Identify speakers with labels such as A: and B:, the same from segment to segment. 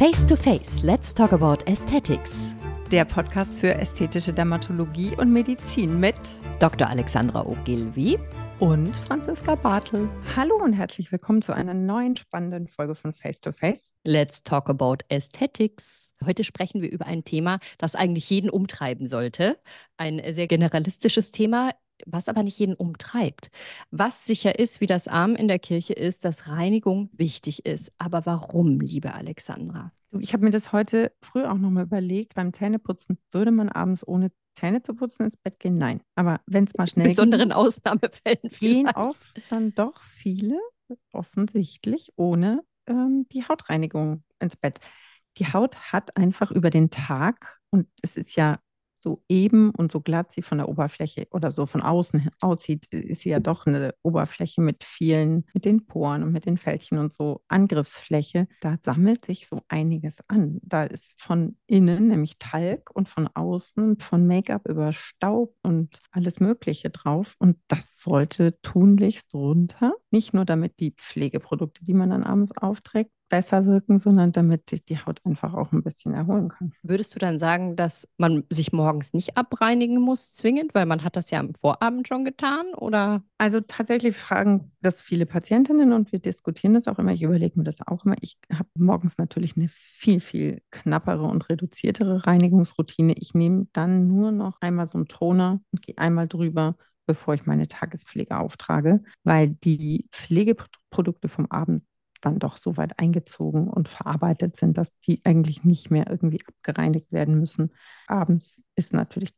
A: Face to Face, let's talk about Aesthetics.
B: Der Podcast für ästhetische Dermatologie und Medizin mit
A: Dr. Alexandra Ogilvy
B: und Franziska Bartel. Hallo und herzlich willkommen zu einer neuen spannenden Folge von Face to Face.
A: Let's talk about Aesthetics. Heute sprechen wir über ein Thema, das eigentlich jeden umtreiben sollte. Ein sehr generalistisches Thema, was aber nicht jeden umtreibt. Was sicher ist, wie das Amen in der Kirche ist, dass Reinigung wichtig ist. Aber warum, liebe Alexandra?
B: Ich habe mir das heute früh auch nochmal überlegt. Beim Zähneputzen, würde man abends ohne Zähne zu putzen ins Bett gehen? Nein. Aber wenn es mal schnell
A: In besonderen
B: geht,
A: Ausnahmefällen
B: gehen
A: vielleicht.
B: oft dann doch viele offensichtlich ohne die Hautreinigung ins Bett. Die Haut hat einfach über den Tag, und es ist ja so eben und so glatt sie von der Oberfläche oder so von außen aussieht, ist sie ja doch eine Oberfläche mit den Poren und mit den Fältchen und so Angriffsfläche. Da sammelt sich so einiges an. Da ist von innen nämlich Talg und von außen von Make-up über Staub und alles Mögliche drauf. Und das sollte tunlichst runter. Nicht nur damit die Pflegeprodukte, die man dann abends aufträgt, besser wirken, sondern damit sich die Haut einfach auch ein bisschen erholen kann.
A: Würdest du dann sagen, dass man sich morgens nicht abreinigen muss, zwingend, weil man hat das ja am Vorabend schon getan, oder?
B: Also tatsächlich fragen das viele Patientinnen und wir diskutieren das auch immer. Ich überlege mir das auch immer. Ich habe morgens natürlich eine viel, viel knappere und reduziertere Reinigungsroutine. Ich nehme dann nur noch einmal so einen Toner und gehe einmal drüber, bevor ich meine Tagespflege auftrage, weil die Pflegeprodukte vom Abend dann doch so weit eingezogen und verarbeitet sind, dass die eigentlich nicht mehr irgendwie abgereinigt werden müssen. Abends ist natürlich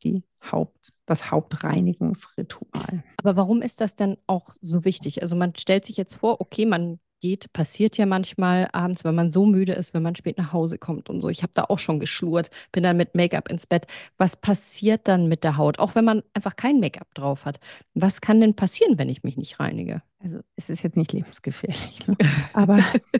B: das Hauptreinigungsritual.
A: Aber warum ist das denn auch so wichtig? Also man stellt sich jetzt vor, okay, passiert ja manchmal abends, wenn man so müde ist, wenn man spät nach Hause kommt und so. Ich habe da auch schon geschlurrt, bin dann mit Make-up ins Bett. Was passiert dann mit der Haut, auch wenn man einfach kein Make-up drauf hat? Was kann denn passieren, wenn ich mich nicht reinige?
B: Also es ist jetzt nicht lebensgefährlich, ne? Aber,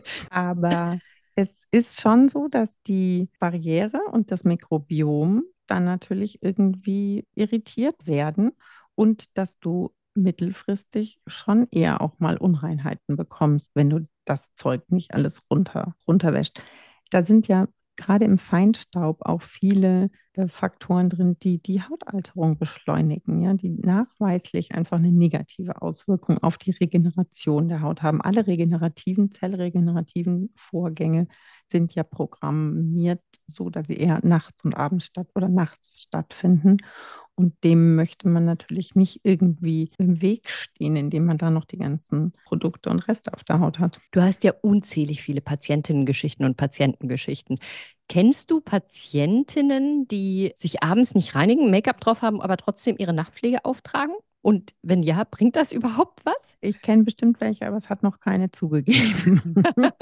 B: aber es ist schon so, dass die Barriere und das Mikrobiom dann natürlich irgendwie irritiert werden und dass du mittelfristig schon eher auch mal Unreinheiten bekommst, wenn du das Zeug nicht alles runterwäscht. Da sind ja gerade im Feinstaub auch viele Faktoren drin, die die Hautalterung beschleunigen, ja, die nachweislich einfach eine negative Auswirkung auf die Regeneration der Haut haben. Alle zellregenerativen Vorgänge sind ja programmiert so, dass sie eher nachts stattfinden. Und dem möchte man natürlich nicht irgendwie im Weg stehen, indem man da noch die ganzen Produkte und Reste auf der Haut hat.
A: Du hast ja unzählig viele Patientinnengeschichten und Patientengeschichten. Kennst du Patientinnen, die sich abends nicht reinigen, Make-up drauf haben, aber trotzdem ihre Nachtpflege auftragen? Und wenn ja, bringt das überhaupt was?
B: Ich kenne bestimmt welche, aber es hat noch keine zugegeben.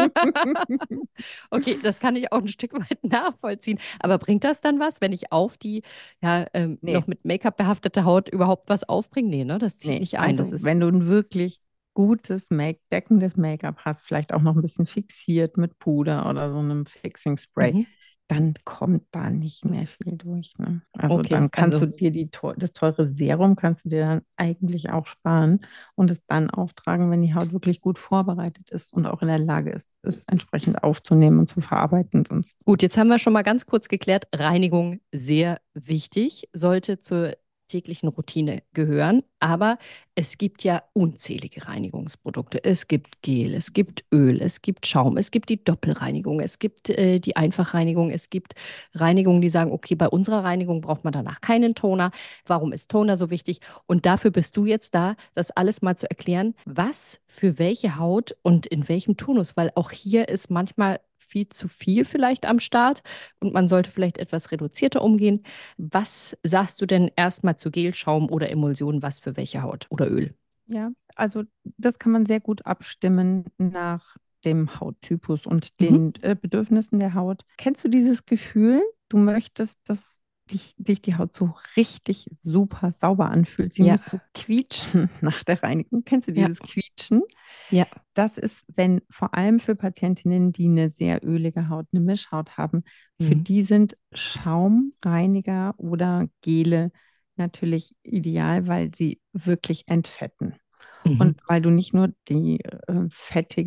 A: Okay, das kann ich auch ein Stück weit nachvollziehen. Aber bringt das dann was, wenn ich auf die
B: Nee,
A: noch mit Make-up behaftete Haut überhaupt was aufbringe? Nee, ne? Das zieht
B: nee.
A: nicht ein. Das
B: Also
A: ist.
B: wenn du ein wirklich gutes deckendes Make-up hast, vielleicht auch noch ein bisschen fixiert mit Puder oder so einem Fixing Spray,
A: Mhm.
B: dann kommt da nicht mehr viel durch. Ne? Also
A: Okay,
B: dann kannst du
A: also.
B: dir das teure Serum kannst du dir dann eigentlich auch sparen und es dann auftragen, wenn die Haut wirklich gut vorbereitet ist und auch in der Lage ist, es entsprechend aufzunehmen und zu verarbeiten. Sonst
A: Gut, jetzt haben wir schon mal ganz kurz geklärt, Reinigung sehr wichtig, sollte zur täglichen Routine gehören. Aber es gibt ja unzählige Reinigungsprodukte. Es gibt Gel, es gibt Öl, es gibt Schaum, es gibt die Doppelreinigung, es gibt die Einfachreinigung, es gibt Reinigungen, die sagen, okay, bei unserer Reinigung braucht man danach keinen Toner. Warum ist Toner so wichtig? Und dafür bist du jetzt da, das alles mal zu erklären, was für welche Haut und in welchem Tonus, weil auch hier ist manchmal viel zu viel vielleicht am Start und man sollte vielleicht etwas reduzierter umgehen. Was sagst du denn erstmal zu Gel, Schaum oder Emulsion, was für welche Haut oder Öl?
B: ja, also das kann man sehr gut abstimmen nach dem Hauttypus und
A: Mhm.
B: den Bedürfnissen der Haut. Kennst du dieses Gefühl, du möchtest, dass dich die Haut so richtig super sauber anfühlt? Sie
A: Ja,
B: muss so quietschen nach der Reinigung. Kennst du
A: ja,
B: dieses Quietschen?
A: ja.
B: Das ist, wenn vor allem für Patientinnen, die eine sehr ölige Haut, eine Mischhaut haben, für
A: Mhm.
B: die sind Schaumreiniger oder Gele natürlich ideal, weil sie wirklich entfetten.
A: Mhm.
B: Und weil du nicht nur die fettigen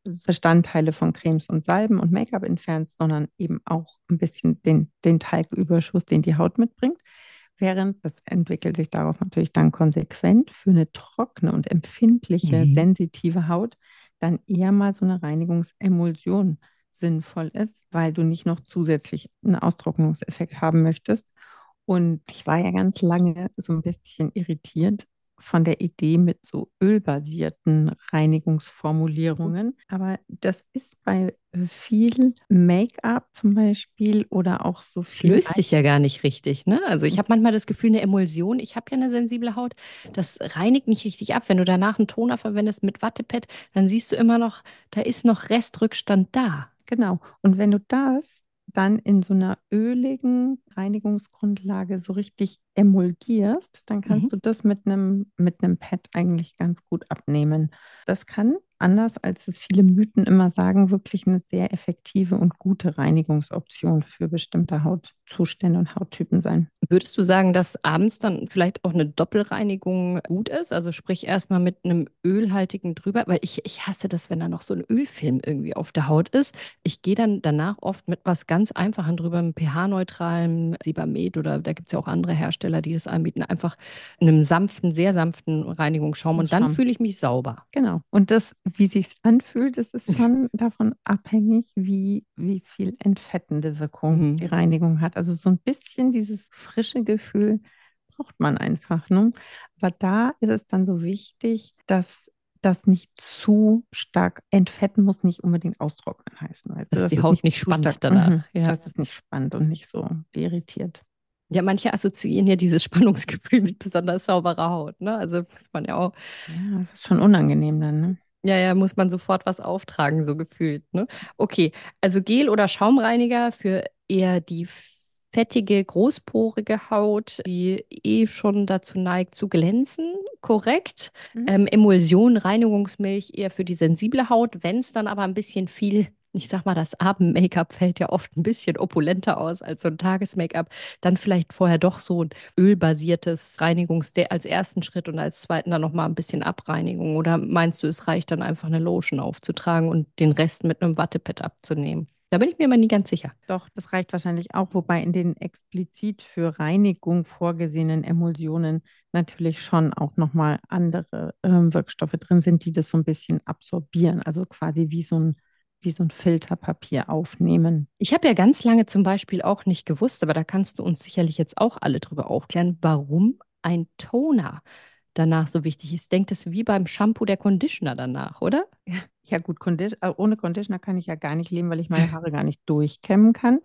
B: Bestandteile von Cremes und Salben und Make-up entfernst, sondern eben auch ein bisschen den Teigüberschuss, den die Haut mitbringt. Während das entwickelt sich daraus natürlich dann konsequent für eine trockene und empfindliche,
A: Mhm.
B: sensitive Haut dann eher mal so eine Reinigungsemulsion sinnvoll ist, weil du nicht noch zusätzlich einen Austrocknungseffekt haben möchtest. Und ich war ja ganz lange so ein bisschen irritiert von der Idee mit so ölbasierten Reinigungsformulierungen. Aber das ist bei viel Make-up zum Beispiel oder auch so
A: Es
B: viel
A: löst sich ja gar nicht richtig, ne? Also ich habe manchmal das Gefühl, eine Emulsion, ich habe ja eine sensible Haut, das reinigt nicht richtig ab. Wenn du danach einen Toner verwendest mit Wattepad, dann siehst du immer noch, da ist noch Restrückstand da.
B: Genau. Und wenn du das dann in so einer öligen Reinigungsgrundlage so richtig emulgierst, dann
A: Mhm.
B: kannst du das mit einem Pad eigentlich ganz gut abnehmen. Das kann, anders als es viele Mythen immer sagen, wirklich eine sehr effektive und gute Reinigungsoption für bestimmte Hautzustände und Hauttypen sein.
A: Würdest du sagen, dass abends dann vielleicht auch eine Doppelreinigung gut ist? Also sprich erstmal mit einem ölhaltigen drüber, weil ich hasse das, wenn da noch so ein Ölfilm irgendwie auf der Haut ist. Ich gehe dann danach oft mit was ganz Einfachem drüber, einem pH-neutralen Sebamed oder da gibt es ja auch andere Hersteller, die das anbieten, einfach einem sanften, sehr sanften Reinigungsschaum und dann
B: Schaum.
A: fühle ich mich sauber.
B: Genau. Und das, wie sich anfühlt, das ist schon davon abhängig, wie viel entfettende Wirkung
A: Mhm.
B: die Reinigung hat. Also so ein bisschen dieses frische Gefühl braucht man einfach, ne? Aber da ist es dann so wichtig, dass das nicht zu stark entfetten muss, nicht unbedingt austrocknen heißen, weißt du,
A: Dass
B: dass
A: die
B: es
A: Haut
B: nicht
A: nicht
B: zu stark,
A: spannt danach. Ja.
B: dass es nicht spannt und nicht so irritiert.
A: Ja, manche assoziieren ja dieses Spannungsgefühl mit besonders sauberer Haut, ne? Also muss man ja auch,
B: Ja, das ist schon unangenehm dann, ne?
A: ja, ja, muss man sofort was auftragen, so gefühlt, ne? Okay, also Gel- oder Schaumreiniger für eher die fettige, großporige Haut, die eh schon dazu neigt zu glänzen, korrekt.
B: Mhm.
A: Emulsion, Reinigungsmilch eher für die sensible Haut. Wenn es dann aber ein bisschen viel, ich sag mal, das Abend-Make-up fällt ja oft ein bisschen opulenter aus als so ein Tages-Make-up, dann vielleicht vorher doch so ein ölbasiertes als ersten Schritt und als zweiten dann nochmal ein bisschen Abreinigung. Oder meinst du, es reicht dann einfach eine Lotion aufzutragen und den Rest mit einem Wattepad abzunehmen? Da bin ich mir aber nie ganz sicher.
B: Doch, das reicht wahrscheinlich auch, wobei in den explizit für Reinigung vorgesehenen Emulsionen natürlich schon auch nochmal andere Wirkstoffe drin sind, die das so ein bisschen absorbieren, also quasi wie so ein Filterpapier aufnehmen.
A: Ich habe ja ganz lange zum Beispiel auch nicht gewusst, aber da kannst du uns sicherlich jetzt auch alle drüber aufklären, warum ein Toner danach so wichtig ist. Denkt es wie beim Shampoo der Conditioner danach, oder?
B: Ja gut, ohne Conditioner kann ich ja gar nicht leben, weil ich meine Haare gar nicht durchkämmen kann.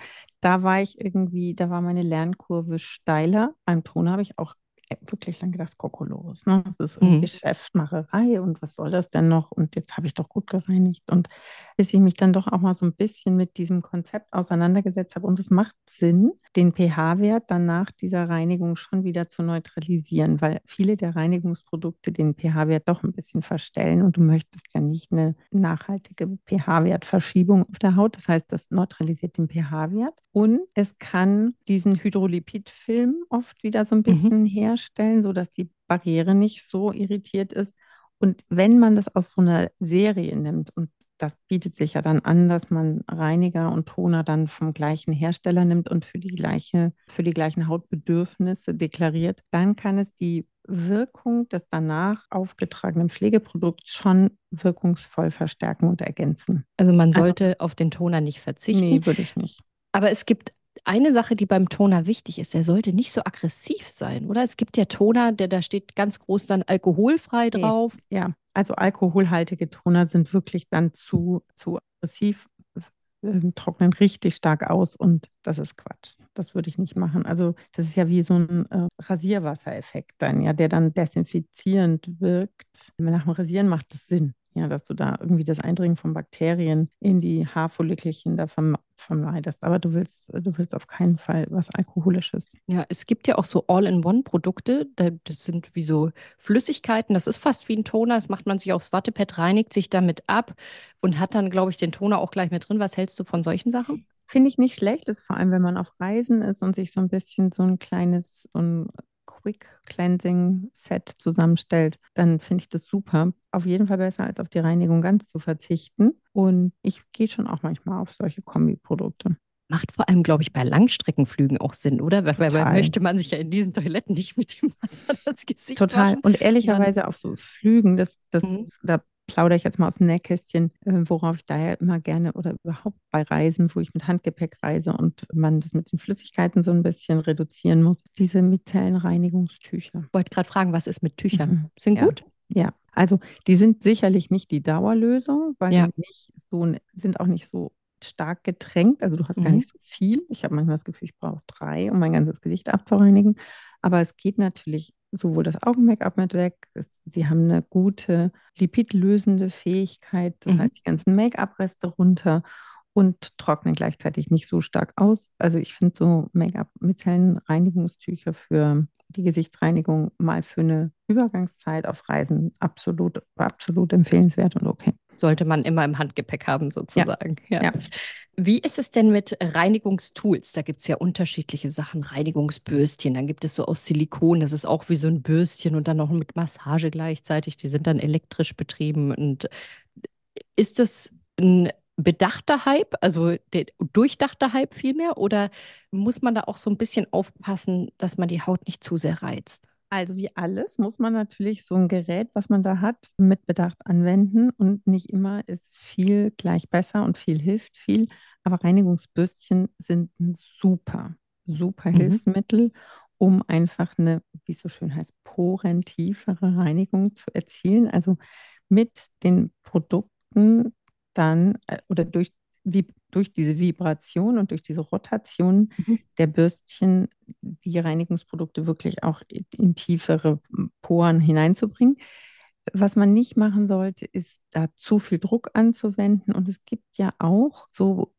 B: Da war meine Lernkurve steiler. Beim Toner habe ich auch wirklich lang gedacht, Kokolores, ne? Das ist irgendwie
A: Mhm.
B: Geschäftmacherei und was soll das denn noch? Und jetzt habe ich doch gut gereinigt. Und bis ich mich dann doch auch mal so ein bisschen mit diesem Konzept auseinandergesetzt habe, und es macht Sinn, den pH-Wert dann nach dieser Reinigung schon wieder zu neutralisieren, weil viele der Reinigungsprodukte den pH-Wert doch ein bisschen verstellen und du möchtest ja nicht eine nachhaltige pH-Wertverschiebung auf der Haut. Das heißt, das neutralisiert den pH-Wert und es kann diesen Hydrolipidfilm oft wieder so ein
A: Mhm.
B: bisschen herstellen, sodass die Barriere nicht so irritiert ist. Und wenn man das aus so einer Serie nimmt, und das bietet sich ja dann an, dass man Reiniger und Toner dann vom gleichen Hersteller nimmt und für die gleichen Hautbedürfnisse deklariert, dann kann es die Wirkung des danach aufgetragenen Pflegeprodukts schon wirkungsvoll verstärken und ergänzen.
A: Also man
B: Also,
A: sollte auf den Toner nicht verzichten.
B: nee, würde ich nicht.
A: Aber es gibt eine Sache, die beim Toner wichtig ist. Der sollte nicht so aggressiv sein, oder? Es gibt ja Toner, da steht ganz groß dann alkoholfrei
B: Nee,
A: drauf.
B: ja, also alkoholhaltige Toner sind wirklich dann zu aggressiv, trocknen richtig stark aus und das ist Quatsch. Das würde ich nicht machen. Also das ist ja wie so ein Rasierwassereffekt dann, ja, der dann desinfizierend wirkt. Nach dem Rasieren macht das Sinn, ja, dass du da irgendwie das Eindringen von Bakterien in die Haarfollikelchen da vermeidest. Aber du willst auf keinen Fall was Alkoholisches.
A: Ja, es gibt ja auch so All-in-One-Produkte. Das sind wie so Flüssigkeiten. Das ist fast wie ein Toner. Das macht man sich aufs Wattepad, reinigt sich damit ab und hat dann, glaube ich, den Toner auch gleich mit drin. Was hältst du von solchen Sachen?
B: Finde ich nicht schlecht, ist vor allem, wenn man auf Reisen ist und sich so ein bisschen so ein Quick Cleansing Set zusammenstellt, dann finde ich das super. Auf jeden Fall besser, als auf die Reinigung ganz zu verzichten. Und ich gehe schon auch manchmal auf solche Kombiprodukte.
A: Macht vor allem, glaube ich, bei Langstreckenflügen auch Sinn, oder? Weil
B: Total.
A: möchte man sich ja in diesen Toiletten nicht mit dem Wasser das Gesicht
B: Total.
A: waschen.
B: Und
A: Und dann,
B: ehrlicherweise auf so Flügen,
A: mhm.
B: da plaudere ich jetzt mal aus dem Nähkästchen, worauf ich daher immer gerne oder überhaupt bei Reisen, wo ich mit Handgepäck reise und man das mit den Flüssigkeiten so ein bisschen reduzieren muss, diese Mittelreinigungstücher.
A: Wollte gerade fragen, was ist mit Tüchern?
B: Mhm.
A: Sind
B: Ja,
A: gut?
B: ja. Also die sind sicherlich nicht die Dauerlösung, weil
A: Ja.
B: die nicht so, sind auch nicht so stark getränkt. Also du hast gar
A: Mhm.
B: nicht so viel. Ich habe manchmal das Gefühl, ich brauche 3, um mein ganzes Gesicht abzureinigen. Aber es geht natürlich sowohl das Augen-Make-up mit weg. Sie haben eine gute lipidlösende Fähigkeit. Das
A: Mhm.
B: heißt, die ganzen Make-up-Reste runter und trocknen gleichzeitig nicht so stark aus. Also ich finde so Make-up-Micellenreinigungstücher für die Gesichtsreinigung mal für eine Übergangszeit auf Reisen absolut, absolut empfehlenswert und okay.
A: Sollte man immer im Handgepäck haben,
B: Ja,
A: sozusagen. Ja.
B: ja.
A: Wie ist es denn mit Reinigungstools? Da gibt es ja unterschiedliche Sachen. Reinigungsbürstchen, dann gibt es so aus Silikon, das ist auch wie so ein Bürstchen und dann noch mit Massage gleichzeitig. Die sind dann elektrisch betrieben. Und ist das ein bedachter Hype, also der durchdachte Hype vielmehr? Oder muss man da auch so ein bisschen aufpassen, dass man die Haut nicht zu sehr reizt?
B: Also wie alles muss man natürlich so ein Gerät, was man da hat, mit Bedacht anwenden und nicht immer ist viel gleich besser und viel hilft viel. Aber Reinigungsbürstchen sind ein super, super
A: Mhm.
B: Hilfsmittel, um einfach eine, wie es so schön heißt, porentiefere Reinigung zu erzielen. Also mit den Produkten dann oder durch diese Vibration und durch diese Rotation
A: Mhm.
B: der Bürstchen die Reinigungsprodukte wirklich auch in tiefere Poren hineinzubringen. Was man nicht machen sollte, ist da zu viel Druck anzuwenden. Und es gibt ja auch so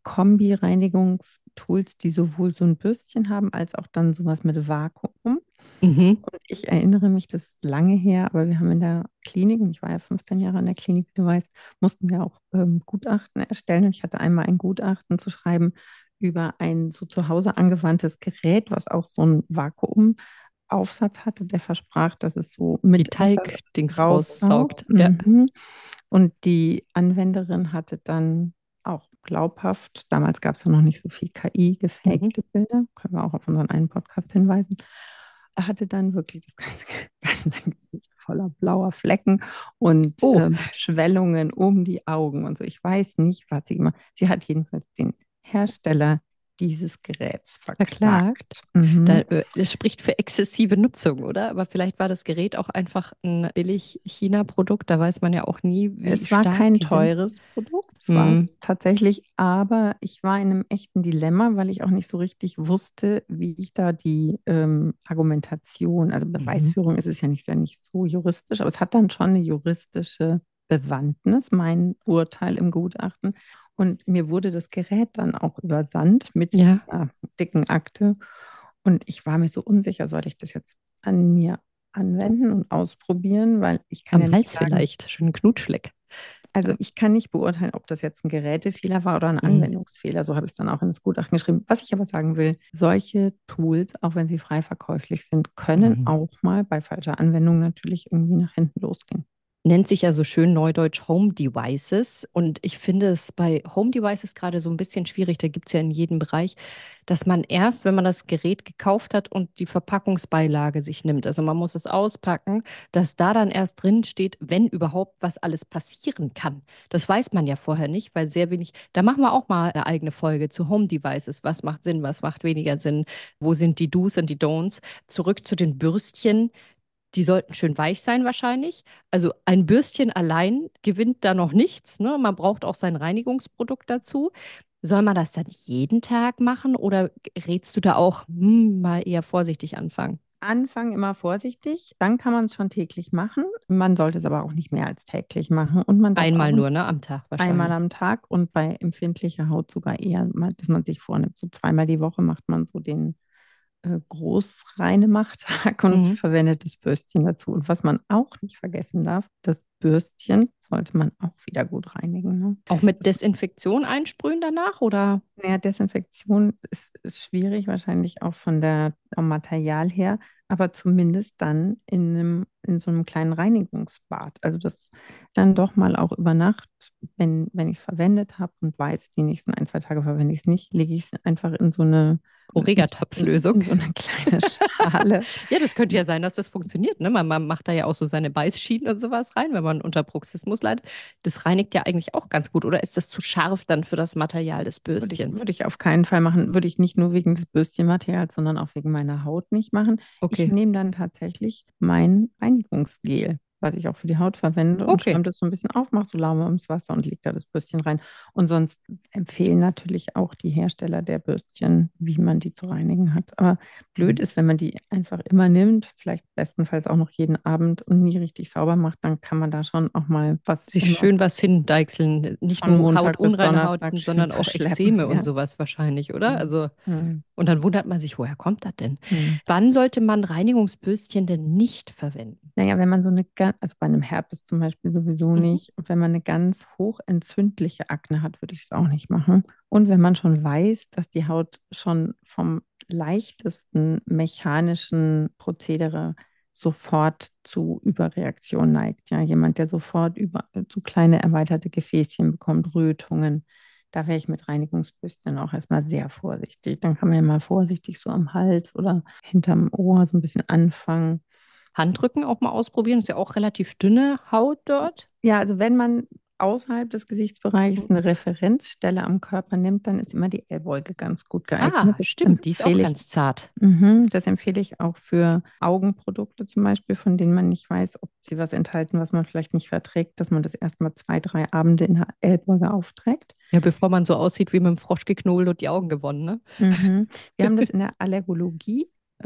B: Kombi-Reinigungstools, die sowohl so ein Bürstchen haben, als auch dann sowas mit Vakuum.
A: Mhm.
B: Und ich erinnere mich, das ist lange her, aber wir haben in der Klinik, und ich war ja 15 Jahre in der Klinik, wie du weißt, mussten wir auch Gutachten erstellen. Und ich hatte einmal ein Gutachten zu schreiben über ein so zu Hause angewandtes Gerät, was auch so einen Vakuumaufsatz hatte, der versprach, dass es so
A: Die
B: mit Wasser
A: Talgdings
B: raussaugt.
A: raussaugt. Ja.
B: Mhm. Und die Anwenderin hatte dann auch glaubhaft, damals gab es ja noch nicht so viel KI,
A: Mhm.
B: gefakte Bilder, können wir auch auf unseren einen Podcast hinweisen, hatte dann wirklich das ganze, ganze Gesicht voller blauer Flecken und
A: Oh,
B: Schwellungen um die Augen und so. Ich weiß nicht, was sie gemacht hat. Sie hat jedenfalls den Hersteller dieses Geräts
A: verklagt.
B: verklagt. Mhm.
A: Es spricht für exzessive Nutzung, oder? Aber vielleicht war das Gerät auch einfach ein billig China-Produkt. Da weiß man ja auch nie, wie
B: Es war
A: stark
B: kein
A: die sind.
B: teures Produkt, es war
A: Hm.
B: es tatsächlich, aber ich war in einem echten Dilemma, weil ich auch nicht so richtig wusste, wie ich da die Argumentation, also
A: Mhm.
B: Beweisführung ist ja nicht so juristisch, aber es hat dann schon eine juristische Bewandtnis, mein Urteil im Gutachten. Und mir wurde das Gerät dann auch übersandt mit
A: Ja,
B: dieser dicken Akte. Und ich war mir so unsicher, soll ich das jetzt an mir anwenden und ausprobieren, weil ich kann ja
A: am
B: nicht
A: Hals
B: sagen,
A: vielleicht. Schön Knutschfleck.
B: also
A: Ja.
B: ich kann nicht beurteilen, ob das jetzt ein Gerätefehler war oder ein
A: Mhm.
B: Anwendungsfehler. So habe ich es dann auch in das Gutachten geschrieben. Was ich aber sagen will, solche Tools, auch wenn sie frei verkäuflich sind, können
A: Mhm.
B: auch mal bei falscher Anwendung natürlich irgendwie nach hinten losgehen.
A: Nennt sich ja so schön neudeutsch Home Devices. Und ich finde es bei Home Devices gerade so ein bisschen schwierig. Da gibt es ja in jedem Bereich, dass man erst, wenn man das Gerät gekauft hat und die Verpackungsbeilage sich nimmt, also man muss es auspacken, dass da dann erst drin steht, wenn überhaupt was alles passieren kann. Das weiß man ja vorher nicht, weil sehr wenig, da machen wir auch mal eine eigene Folge zu Home Devices. Was macht Sinn, was macht weniger Sinn? Wo sind die Do's und die Don'ts? Zurück zu den Bürstchen. Die sollten schön weich sein wahrscheinlich. Also ein Bürstchen allein gewinnt da noch nichts, ne? Man braucht auch sein Reinigungsprodukt dazu. Soll man das dann jeden Tag machen oder rätst du da auch, mal eher vorsichtig anfangen?
B: Anfang immer vorsichtig, dann kann man es schon täglich machen. Man sollte es aber auch nicht mehr als täglich machen. Und man darf
A: Einmal
B: auch
A: nur, ne, am Tag
B: einmal
A: wahrscheinlich.
B: am Tag und bei empfindlicher Haut sogar eher, dass man sich vornimmt. So zweimal die Woche macht man so den Großreinemachtag und
A: Mhm.
B: verwendet das Bürstchen dazu. Und was man auch nicht vergessen darf, das Bürstchen sollte man auch wieder gut reinigen. Ne?
A: Auch mit
B: Das,
A: Desinfektion einsprühen danach oder?
B: naja, Desinfektion ist schwierig, wahrscheinlich auch vom Material her. aber zumindest dann in so einem kleinen Reinigungsbad. Also das dann doch mal auch über Nacht, wenn ich es verwendet habe und weiß, die nächsten 1, 2 Tage verwende ich es nicht, lege ich es einfach
A: Orega-Tabs-Lösung.
B: in so eine kleine Schale.
A: Ja, das könnte ja sein, dass das funktioniert. Ne? Man macht da ja auch so seine Beißschienen und sowas rein, wenn man unter Bruxismus leidet. Das reinigt ja eigentlich auch ganz gut. Oder ist das zu scharf dann für das Material des Bürstchens?
B: Würde ich auf keinen Fall machen. Würde ich nicht nur wegen des Bürstchenmaterials, sondern auch wegen meiner Haut nicht machen. Ich
A: Okay,
B: nehme dann tatsächlich mein Reinigungsgel, was ich auch für die Haut verwende und
A: okay.
B: schäume das so ein bisschen auf, mache so Lauge ums Wasser und lege da das Bürstchen rein. Und sonst empfehlen natürlich auch die Hersteller der Bürstchen, wie man die zu reinigen hat. Aber blöd
A: Mhm.
B: ist, wenn man die einfach immer nimmt, vielleicht bestenfalls auch noch jeden Abend und nie richtig sauber macht, dann kann man da schon auch mal was
A: Sich
B: immer
A: schön was hindeichseln. Nicht
B: von
A: nur
B: Montag bis
A: Hautunreinheiten,
B: Donnerstag schön
A: sondern auch
B: verschleppen.
A: Ekzeme und
B: Ja.
A: sowas wahrscheinlich, oder?
B: Mhm.
A: Also,
B: Mhm.
A: und dann wundert man sich, woher kommt das denn?
B: Mhm.
A: Wann sollte man Reinigungsbürstchen denn nicht verwenden?
B: Naja, wenn man so also bei einem Herpes zum Beispiel sowieso
A: Mhm.
B: nicht. Und wenn man eine ganz hochentzündliche Akne hat, würde ich es auch nicht machen. Und wenn man schon weiß, dass die Haut schon vom leichtesten mechanischen Prozedere sofort zu Überreaktion neigt. Ja, jemand, der sofort zu kleine erweiterte Gefäßchen bekommt, Rötungen, da wäre ich mit Reinigungsbürstchen auch erstmal sehr vorsichtig. Dann kann man ja mal vorsichtig so am Hals oder hinterm Ohr so ein bisschen anfangen.
A: Handrücken auch mal ausprobieren. Ist ja auch relativ dünne Haut dort.
B: Ja, also wenn man außerhalb des Gesichtsbereichs eine Referenzstelle am Körper nimmt, dann ist immer die Ellbeuge ganz gut
A: Ah,
B: geeignet.
A: stimmt, die ist auch ganz zart.
B: Das empfehle ich auch für Augenprodukte zum Beispiel, von denen man nicht weiß, ob sie was enthalten, was man vielleicht nicht verträgt, dass man das erstmal 2, 3 Abende in der Ellbeuge aufträgt.
A: Ja, bevor man so aussieht wie mit dem Frosch geknobelt und die Augen gewonnen, ne?
B: Wir haben das in der Allergologie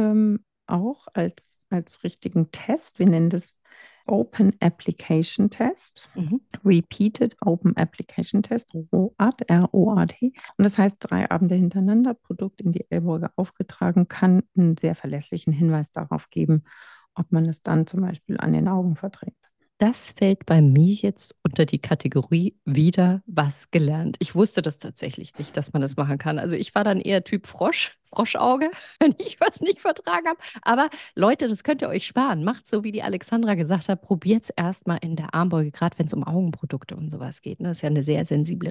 B: auch als richtigen Test. Wir nennen das Open Application Test.
A: Mhm.
B: Repeated Open Application Test, ROAT, ROAT. Und das heißt, 3 Abende hintereinander, Produkt in die Ellbeuge aufgetragen, kann einen sehr verlässlichen Hinweis darauf geben, ob man es dann zum Beispiel an den Augen verträgt.
A: Das fällt bei mir jetzt unter die Kategorie wieder was gelernt. Ich wusste das tatsächlich nicht, dass man das machen kann. Also ich war dann eher Typ Frosch, Froschauge, wenn ich was nicht vertragen habe. Aber Leute, das könnt ihr euch sparen. Macht so, wie die Alexandra gesagt hat, probiert es erstmal in der Armbeuge, gerade wenn es um Augenprodukte und sowas geht. Ne? Das ist ja eine sehr sensible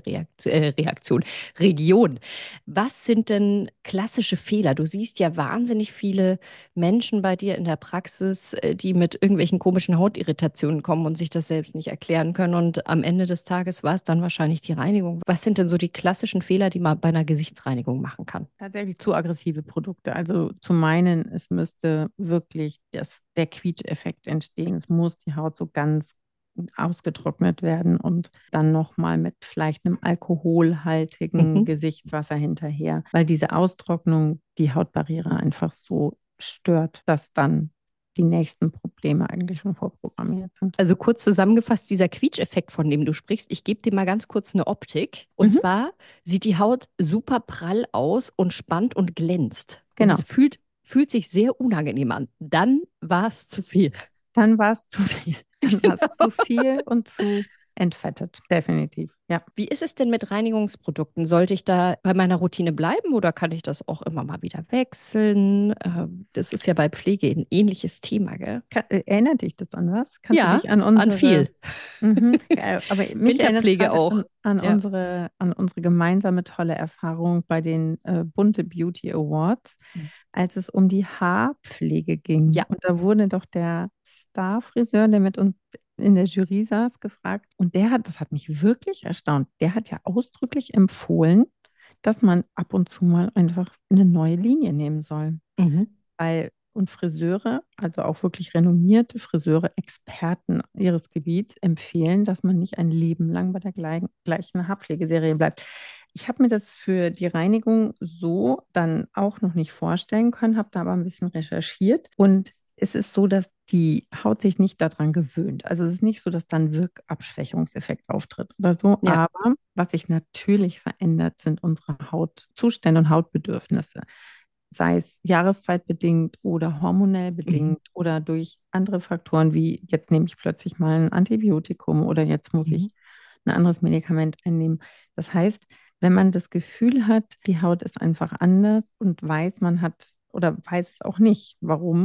A: Region. Was sind denn klassische Fehler? Du siehst ja wahnsinnig viele Menschen bei dir in der Praxis, die mit irgendwelchen komischen Hautirritationen kommen und sich das selbst nicht erklären können. Und am Ende des Tages war es dann wahrscheinlich die Reinigung. Was sind denn so die klassischen Fehler, die man bei einer Gesichtsreinigung machen kann?
B: Tatsächlich zu aggressive Produkte. Also zu meinen, es müsste wirklich der Quietscheffekt entstehen. Es muss die Haut so ganz ausgetrocknet werden und dann nochmal mit vielleicht einem alkoholhaltigen
A: Mhm.
B: Gesichtswasser hinterher, weil diese Austrocknung die Hautbarriere einfach so stört, dass dann die nächsten Probleme eigentlich schon vorprogrammiert sind.
A: Also kurz zusammengefasst, dieser Quietscheffekt, von dem du sprichst, ich gebe dir mal ganz kurz eine Optik. Und
B: Mhm,
A: zwar sieht die Haut super prall aus und spannt und glänzt. Und es
B: genau.
A: fühlt sich sehr unangenehm an. Dann war es zu viel.
B: Dann war es zu viel. Dann war es
A: Genau.
B: zu viel und zu entfettet. Definitiv. Ja.
A: Wie ist es denn mit Reinigungsprodukten? Sollte ich da bei meiner Routine bleiben oder kann ich das auch immer mal wieder wechseln? Das ist ja bei Pflege ein ähnliches Thema, gell?
B: Erinnert dich das an was? Kannst du
A: Ja,
B: dich an
A: an
B: unsere,
A: viel.
B: aber mich erinnert es
A: Winterpflege
B: gerade
A: auch.
B: an
A: Ja.
B: unsere gemeinsame tolle Erfahrung bei den Bunte Beauty Awards, als es um die Haarpflege ging.
A: Ja.
B: Und da wurde doch der Star-Friseur, der mit uns in der Jury saß, gefragt. Und das hat mich wirklich erstaunt. Der hat ja ausdrücklich empfohlen, dass man ab und zu mal einfach eine neue Linie nehmen soll.
A: Mhm.
B: Und Friseure, also auch wirklich renommierte Friseure, Experten ihres Gebiets, empfehlen, dass man nicht ein Leben lang bei der gleichen Haarpflegeserie bleibt. Ich habe mir das für die Reinigung so dann auch noch nicht vorstellen können, habe da aber ein bisschen recherchiert und es ist so, dass die Haut sich nicht daran gewöhnt. Also es ist nicht so, dass dann Wirkabschwächungseffekt auftritt oder so.
A: Ja.
B: Aber was sich natürlich verändert, sind unsere Hautzustände und Hautbedürfnisse, sei es jahreszeitbedingt oder hormonell
A: Mhm.
B: bedingt oder durch andere Faktoren wie jetzt nehme ich plötzlich mal ein Antibiotikum oder jetzt muss
A: Mhm.
B: ich ein anderes Medikament einnehmen. Das heißt, wenn man das Gefühl hat, die Haut ist einfach anders und weiß, man hat oder weiß es auch nicht, warum,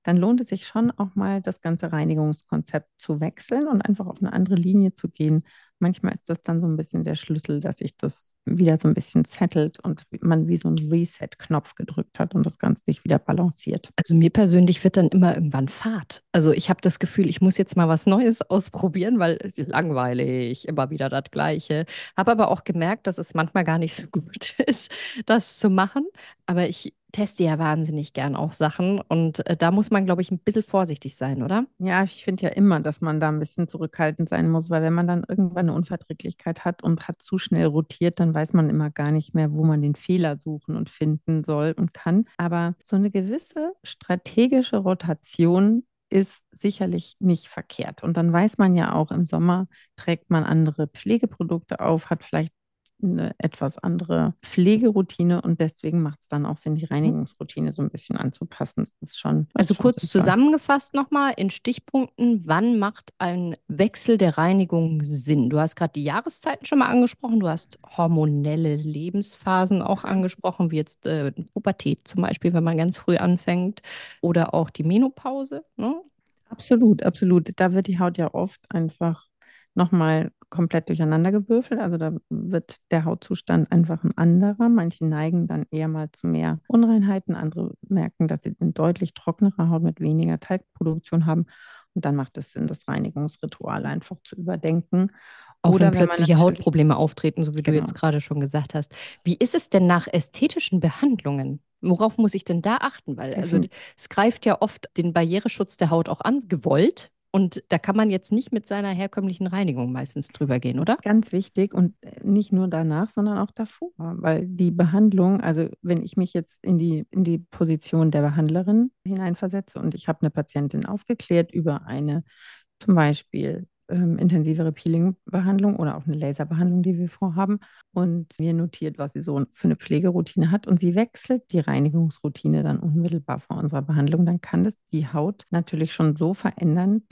B: dann lohnt es sich schon auch mal, das ganze Reinigungskonzept zu wechseln und einfach auf eine andere Linie zu gehen. Manchmal ist das dann so ein bisschen der Schlüssel, dass sich das wieder so ein bisschen settelt und man wie so einen Reset-Knopf gedrückt hat und das Ganze sich wieder balanciert.
A: Also mir persönlich wird dann immer irgendwann Fad. Also ich habe das Gefühl, ich muss jetzt mal was Neues ausprobieren, weil langweilig, immer wieder das Gleiche. Habe aber auch gemerkt, dass es manchmal gar nicht so gut ist, das zu machen. Aber ich teste ja wahnsinnig gern auch Sachen und da muss man, glaube ich, ein bisschen vorsichtig sein, oder?
B: Ja, ich finde ja immer, dass man da ein bisschen zurückhaltend sein muss, weil wenn man dann irgendwann eine Unverträglichkeit hat und hat zu schnell rotiert, dann weiß man immer gar nicht mehr, wo man den Fehler suchen und finden soll und kann. Aber so eine gewisse strategische Rotation ist sicherlich nicht verkehrt. Und dann weiß man ja auch, im Sommer trägt man andere Pflegeprodukte auf, hat vielleicht eine etwas andere Pflegeroutine und deswegen macht es dann auch Sinn, die
A: Mhm.
B: Reinigungsroutine so ein bisschen anzupassen. Das ist
A: Also
B: schon
A: kurz
B: sinnvoll.
A: zusammengefasst nochmal in Stichpunkten, wann macht ein Wechsel der Reinigung Sinn? Du hast gerade die Jahreszeiten schon mal angesprochen, du hast hormonelle Lebensphasen auch
B: Mhm.
A: angesprochen, wie jetzt Pubertät zum Beispiel, wenn man ganz früh anfängt, oder auch die Menopause, ne?
B: Absolut, absolut. Da wird die Haut ja oft einfach nochmal komplett durcheinandergewürfelt. Also da wird der Hautzustand einfach ein anderer. Manche neigen dann eher mal zu mehr Unreinheiten, andere merken, dass sie eine deutlich trockenere Haut mit weniger Talgproduktion haben. Und dann macht es Sinn, das Reinigungsritual einfach zu überdenken.
A: Auch wenn
B: Oder wenn man
A: plötzliche
B: natürlich,
A: Hautprobleme auftreten, so wie du jetzt
B: genau,
A: gerade schon gesagt hast. Wie ist es denn nach ästhetischen Behandlungen? Worauf muss ich denn da achten? Weil also
B: definitiv.
A: es greift ja oft den Barriereschutz der Haut auch an, gewollt. Und da kann man jetzt nicht mit seiner herkömmlichen Reinigung meistens drüber gehen, oder?
B: Ganz wichtig und nicht nur danach, sondern auch davor, weil die Behandlung, also wenn ich mich jetzt in die Position der Behandlerin hineinversetze und ich habe eine Patientin aufgeklärt über eine zum Beispiel intensivere Peeling-Behandlung oder auch eine Laserbehandlung, die wir vorhaben und mir notiert, was sie so für eine Pflegeroutine hat und sie wechselt die Reinigungsroutine dann unmittelbar vor unserer Behandlung, dann kann das die Haut natürlich schon so verändern,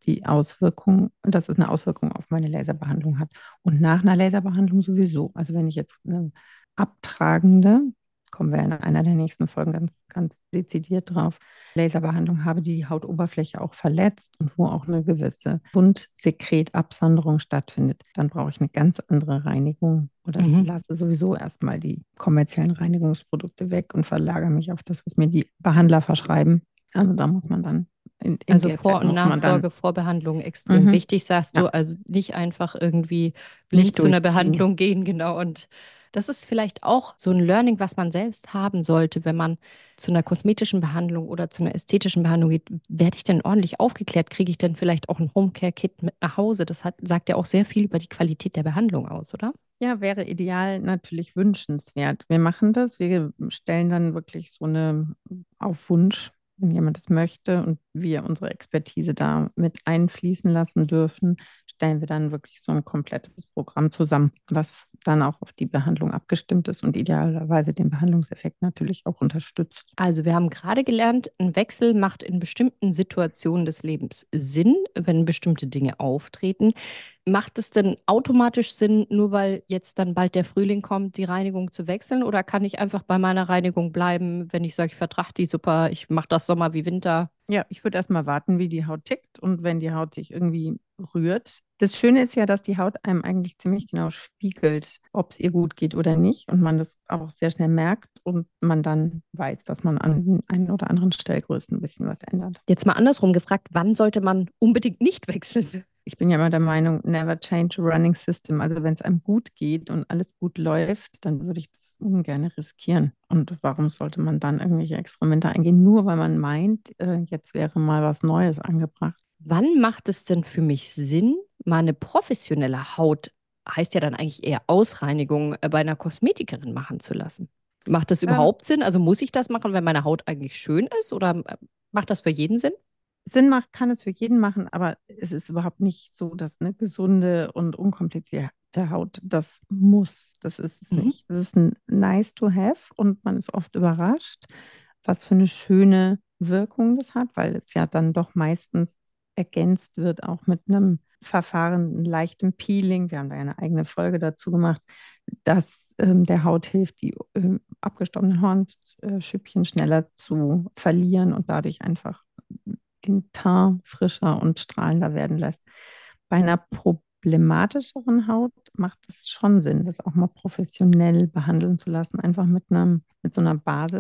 B: dass es eine Auswirkung auf meine Laserbehandlung hat. Und nach einer Laserbehandlung sowieso. Also wenn ich jetzt eine abtragende, kommen wir in einer der nächsten Folgen ganz, ganz dezidiert drauf, Laserbehandlung habe, die die Hautoberfläche auch verletzt und wo auch eine gewisse Wundsekretabsonderung stattfindet, dann brauche ich eine ganz andere Reinigung oder
A: Mhm.
B: lasse sowieso erstmal die kommerziellen Reinigungsprodukte weg und verlagere mich auf das, was mir die Behandler verschreiben. Also da muss man dann, in
A: Also
B: der Zeit
A: Vor- und
B: muss man dann,
A: Nachsorge, Vorbehandlung extrem
B: mhm,
A: wichtig, sagst
B: ja,
A: du. Also nicht einfach irgendwie blind
B: nicht
A: zu einer
B: durchziehen.
A: Behandlung gehen, genau. Und das ist vielleicht auch so ein Learning, was man selbst haben sollte, wenn man zu einer kosmetischen Behandlung oder zu einer ästhetischen Behandlung geht. Werde ich denn ordentlich aufgeklärt? Kriege ich denn vielleicht auch ein Homecare-Kit mit nach Hause? Sagt ja auch sehr viel über die Qualität der Behandlung aus, oder?
B: Ja, wäre ideal natürlich wünschenswert. Wir machen das. Wir stellen dann wirklich so eine auf Wunsch, wenn jemand es möchte und wir unsere Expertise da mit einfließen lassen dürfen, stellen wir dann wirklich so ein komplettes Programm zusammen, was dann auch auf die Behandlung abgestimmt ist und idealerweise den Behandlungseffekt natürlich auch unterstützt.
A: Also wir haben gerade gelernt, ein Wechsel macht in bestimmten Situationen des Lebens Sinn, wenn bestimmte Dinge auftreten. Macht es denn automatisch Sinn, nur weil jetzt dann bald der Frühling kommt, die Reinigung zu wechseln? Oder kann ich einfach bei meiner Reinigung bleiben, wenn ich sage, ich vertrage die super, ich mache das Sommer wie Winter?
B: Ja, ich würde erstmal warten, wie die Haut tickt und wenn die Haut sich irgendwie rührt. Das Schöne ist ja, dass die Haut einem eigentlich ziemlich genau spiegelt, ob es ihr gut geht oder nicht und man das auch sehr schnell merkt und man dann weiß, dass man an den einen oder anderen Stellgrößen ein bisschen was ändert.
A: Jetzt mal andersrum gefragt, wann sollte man unbedingt nicht wechseln?
B: Ich bin ja immer der Meinung, never change a running system. Also wenn es einem gut geht und alles gut läuft, dann würde ich das ungern riskieren. Und warum sollte man dann irgendwelche Experimente eingehen, nur weil man meint, jetzt wäre mal was Neues angebracht?
A: Wann macht es denn für mich Sinn, mal eine professionelle Haut, heißt ja dann eigentlich eher Ausreinigung, bei einer Kosmetikerin machen zu lassen? Macht das
B: Ähm,
A: überhaupt Sinn? Also muss ich das machen, wenn meine Haut eigentlich schön ist? Oder macht das für jeden Sinn?
B: Sinn macht, kann es für jeden machen, aber es ist überhaupt nicht so, dass eine gesunde und unkomplizierte Haut das muss. Das ist es
A: Mhm.
B: nicht. Das ist ein nice to have und man ist oft überrascht, was für eine schöne Wirkung das hat, weil es ja dann doch meistens ergänzt wird, auch mit einem Verfahren, ein leichtem Peeling. Wir haben da ja eine eigene Folge dazu gemacht, das der Haut hilft, die abgestorbenen Hornschüppchen schneller zu verlieren und dadurch einfach den Teint frischer und strahlender werden lässt. Bei einer problematischeren Haut macht es schon Sinn, das auch mal professionell behandeln zu lassen. Einfach mit so einer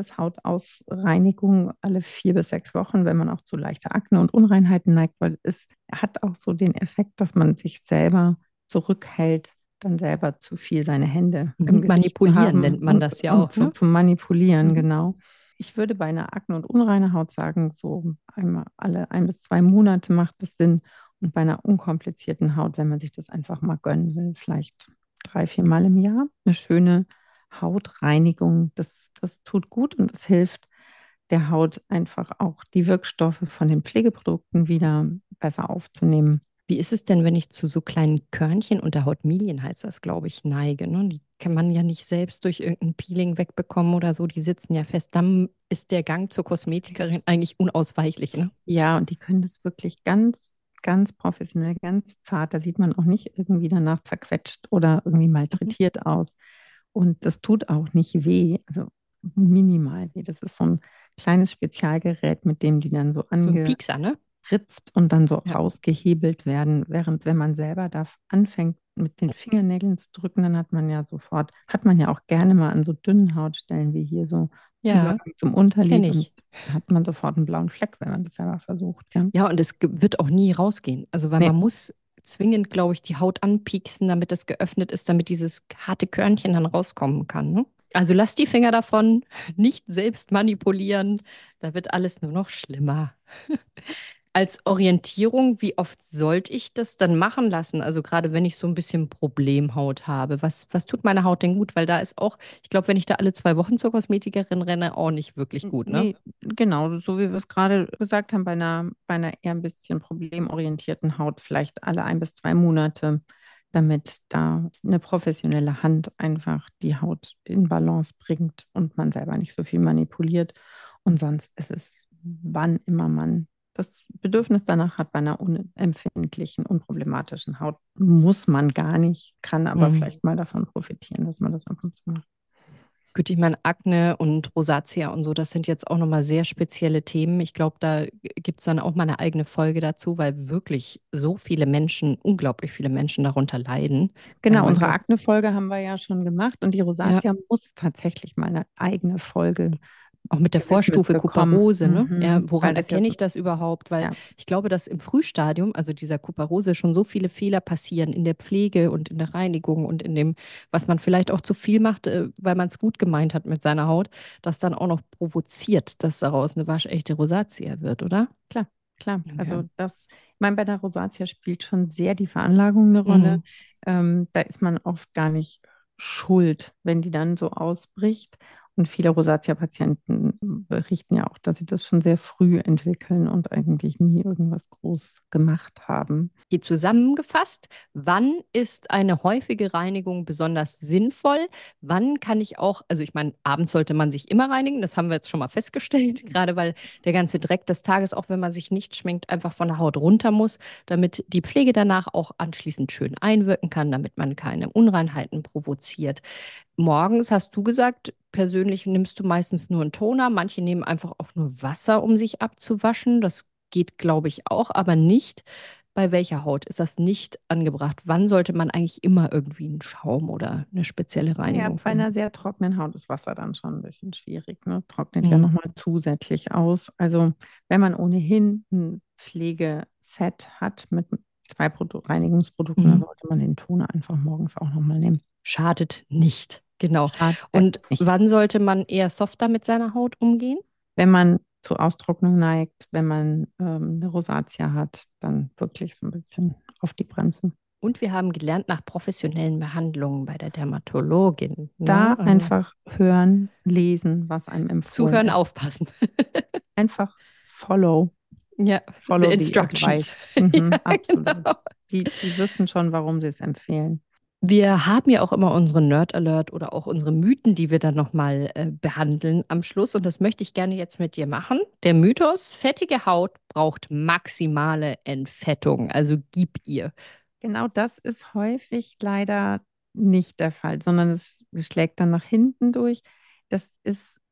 B: Basis-Hautausreinigung alle 4 bis 6 Wochen, wenn man auch zu leichter Akne und Unreinheiten neigt, weil es hat auch so den Effekt, dass man sich selber zurückhält, dann selber zu viel seine Hände im Gesicht zu
A: Manipulieren nennt
B: haben
A: man das ja
B: und
A: auch,
B: so
A: ne?
B: zu manipulieren,
A: Mhm.
B: genau. Ich würde bei einer Akne- und unreiner Haut sagen, so einmal alle 1 bis 2 Monate macht es Sinn. Und bei einer unkomplizierten Haut, wenn man sich das einfach mal gönnen will, vielleicht 3, 4 Mal im Jahr, eine schöne Hautreinigung, das tut gut und es hilft der Haut einfach auch die Wirkstoffe von den Pflegeprodukten wieder besser aufzunehmen.
A: Wie ist es denn, wenn ich zu so kleinen Körnchen unter Hautmilien, heißt das, glaube ich, neige? Ne? Die kann man ja nicht selbst durch irgendein Peeling wegbekommen oder so. Die sitzen ja fest. Dann ist der Gang zur Kosmetikerin eigentlich unausweichlich, ne?
B: Ja, und die können das wirklich ganz, ganz professionell, ganz zart. Da sieht man auch nicht irgendwie danach zerquetscht oder irgendwie
A: Mhm.
B: malträtiert aus. Und das tut auch nicht weh, also minimal weh. Das ist so ein kleines Spezialgerät, mit dem die dann so
A: So ein Piekser, ne?
B: ritzt und dann so
A: Ja.
B: rausgehebelt werden. Während wenn man selber da anfängt, mit den Fingernägeln zu drücken, dann hat man ja auch gerne mal an so dünnen Hautstellen wie hier so
A: Ja,
B: Übergang zum
A: kenne
B: Unterlid und
A: ich.
B: hat man sofort einen blauen Fleck, wenn man das selber versucht. Ja.
A: Ja, und es wird auch nie rausgehen. Also, weil
B: Nee,
A: man muss zwingend, glaube ich, die Haut anpieksen, damit das geöffnet ist, damit dieses harte Körnchen dann rauskommen kann, ne? Also lass die Finger davon, nicht selbst manipulieren. Da wird alles nur noch schlimmer. Als Orientierung, wie oft sollte ich das dann machen lassen? Also gerade wenn ich so ein bisschen Problemhaut habe. Was tut meine Haut denn gut? Weil da ist auch, ich glaube, wenn ich da alle 2 Wochen zur Kosmetikerin renne, auch nicht wirklich gut, ne?
B: nee, genau, so wie wir es gerade gesagt haben, bei einer eher ein bisschen problemorientierten Haut vielleicht alle 1 bis 2 Monate, damit da eine professionelle Hand einfach die Haut in Balance bringt und man selber nicht so viel manipuliert. Und sonst ist es, wann immer man das Bedürfnis danach hat, bei einer unempfindlichen, unproblematischen Haut, muss man gar nicht, kann aber
A: Hm.
B: vielleicht mal davon profitieren, dass man das ab und zu macht.
A: Gut, ich meine, Akne und Rosatia und so, das sind jetzt auch nochmal sehr spezielle Themen. Ich glaube, da gibt es dann auch mal eine eigene Folge dazu, weil wirklich so viele Menschen, unglaublich viele Menschen darunter leiden.
B: Genau, unsere
A: Leute,
B: Akne-Folge haben wir ja schon gemacht und die
A: ja,
B: Rosatia muss tatsächlich mal eine eigene Folge
A: auch mit der
B: gewidmet
A: Vorstufe
B: bekommen.
A: Kuparose, ne? Ja, woran
B: Weil das ja
A: erkenne
B: so,
A: ich das überhaupt? Weil
B: ja,
A: ich glaube, dass im Frühstadium, also dieser Kuparose, schon so viele Fehler passieren in der Pflege und in der Reinigung und in dem, was man vielleicht auch zu viel macht, weil man es gut gemeint hat mit seiner Haut, das dann auch noch provoziert, dass daraus eine waschechte Rosatia wird, oder?
B: klar, klar.
A: Ja.
B: Also ich meine, bei der Rosatia spielt schon sehr die Veranlagung eine Rolle.
A: Mhm.
B: Da ist man oft gar nicht schuld, wenn die dann so ausbricht. Und viele Rosatia-Patienten berichten ja auch, dass sie das schon sehr früh entwickeln und eigentlich nie irgendwas groß gemacht haben.
A: Hier zusammengefasst, wann ist eine häufige Reinigung besonders sinnvoll? Wann kann ich auch, also ich meine, abends sollte man sich immer reinigen, das haben wir jetzt schon mal festgestellt, gerade weil der ganze Dreck des Tages, auch wenn man sich nicht schminkt, einfach von der Haut runter muss, damit die Pflege danach auch anschließend schön einwirken kann, damit man keine Unreinheiten provoziert. Morgens hast du gesagt, persönlich nimmst du meistens nur einen Toner, manche nehmen einfach auch nur Wasser, um sich abzuwaschen. Das geht, glaube ich, auch, aber nicht. Bei welcher Haut ist das nicht angebracht? Wann sollte man eigentlich immer irgendwie einen Schaum oder eine spezielle
B: Naja,
A: Reinigung
B: bei
A: verwenden?
B: einer sehr trockenen Haut ist Wasser dann schon ein bisschen schwierig, ne? Trocknet ja
A: Hm.
B: nochmal zusätzlich aus. Also wenn man ohnehin ein Pflegeset hat mit 2 Reinigungsprodukten, dann
A: Mhm.
B: sollte man den Toner einfach morgens auch nochmal nehmen.
A: Schadet nicht. Genau.
B: Schadet
A: Und
B: nicht.
A: wann sollte man eher softer mit seiner Haut umgehen?
B: Wenn man zu Austrocknung neigt, wenn man eine Rosatia hat, dann wirklich so ein bisschen auf die Bremse.
A: Und wir haben gelernt nach professionellen Behandlungen bei der Dermatologin. Ne?
B: Da
A: Also
B: einfach hören, lesen, was einem empfohlen
A: zuhören,
B: ist.
A: aufpassen.
B: Einfach follow.
A: Ja, the
B: Follow the
A: instructions.
B: advice.
A: Ja,
B: Absolut.
A: genau.
B: Die wissen schon, warum sie es empfehlen.
A: Wir haben ja auch immer unseren Nerd Alert oder auch unsere Mythen, die wir dann nochmal behandeln am Schluss. Und das möchte ich gerne jetzt mit dir machen. Der Mythos, fettige Haut braucht maximale Entfettung. Also gib ihr.
B: Genau das ist häufig leider nicht der Fall, sondern es schlägt dann nach hinten durch. Das ist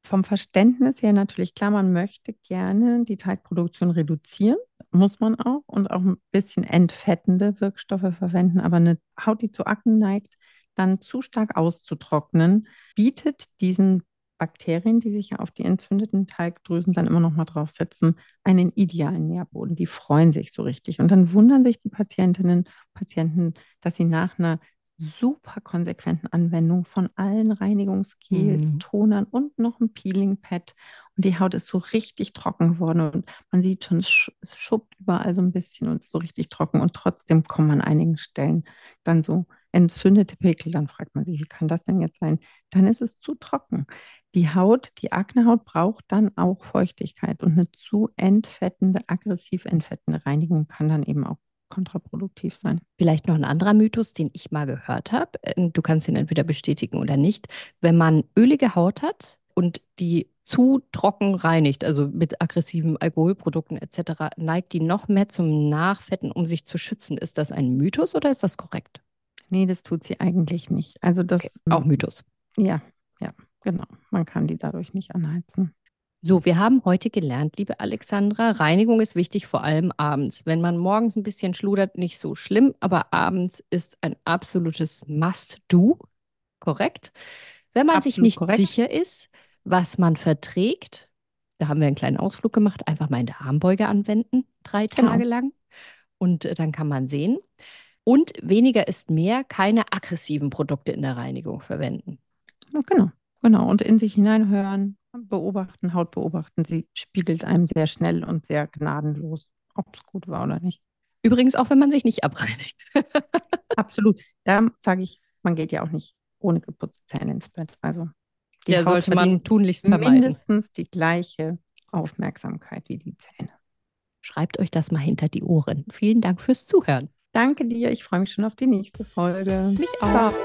B: vom Verständnis her natürlich klar, man möchte gerne die Teigproduktion reduzieren, muss man auch, und auch ein bisschen entfettende Wirkstoffe verwenden, aber eine Haut, die zu Akne neigt, dann zu stark auszutrocknen, bietet diesen Bakterien, die sich ja auf die entzündeten Teigdrüsen dann immer noch mal draufsetzen, einen idealen Nährboden. Die freuen sich so richtig. Und dann wundern sich die Patientinnen und Patienten, dass sie nach einer super konsequenten Anwendung von allen Reinigungsgels, Tonern und noch ein Peeling-Pad. Und die Haut ist so richtig trocken geworden und man sieht schon, es schuppt überall so ein bisschen und ist so richtig trocken. Und trotzdem kommen an einigen Stellen dann so entzündete Pickel. Dann fragt man sich, wie kann das denn jetzt sein? Dann ist es zu trocken. Die Haut, die Aknehaut braucht dann auch Feuchtigkeit und eine zu entfettende, aggressiv entfettende Reinigung kann dann eben auch kontraproduktiv sein.
A: Vielleicht noch ein anderer Mythos, den ich mal gehört habe. Du kannst ihn entweder bestätigen oder nicht. Wenn man ölige Haut hat und die zu trocken reinigt, also mit aggressiven Alkoholprodukten etc., neigt die noch mehr zum Nachfetten, um sich zu schützen. Ist das ein Mythos oder ist das korrekt?
B: Nee, das tut sie eigentlich nicht. Also
A: Okay, auch Mythos.
B: ja, ja, genau. Man kann die dadurch nicht anheizen.
A: So, wir haben heute gelernt, liebe Alexandra, Reinigung ist wichtig, vor allem abends. Wenn man morgens ein bisschen schludert, nicht so schlimm, aber abends ist ein absolutes Must-Do, korrekt? Wenn man sich
B: Absolut
A: nicht
B: korrekt.
A: sicher ist, was man verträgt, da haben wir einen kleinen Ausflug gemacht, einfach mal in der Armbeuge anwenden, 3 Tage lang. Und dann kann man sehen. Und weniger ist mehr, keine aggressiven Produkte in der Reinigung verwenden.
B: Ja, genau, genau. Und in sich hineinhören, beobachten, Haut beobachten. Sie spiegelt einem sehr schnell und sehr gnadenlos, ob es gut war oder nicht.
A: Übrigens auch, wenn man sich nicht abreinigt.
B: Absolut. Da sage ich, man geht ja auch nicht ohne geputzte Zähne ins Bett. Also die Haut
A: sollte man
B: verdient
A: tunlichst vermeiden.
B: mindestens die gleiche Aufmerksamkeit wie die Zähne.
A: Schreibt euch das mal hinter die Ohren. Vielen Dank fürs Zuhören.
B: Danke dir. Ich freue mich schon auf die nächste Folge.
A: Mich auch.
B: Ciao.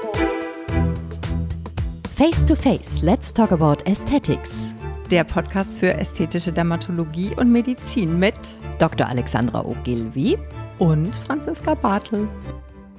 C: Face to Face, let's talk about aesthetics.
B: Der Podcast für ästhetische Dermatologie und Medizin mit
A: Dr. Alexandra Ogilvy
B: und Franziska Bartel.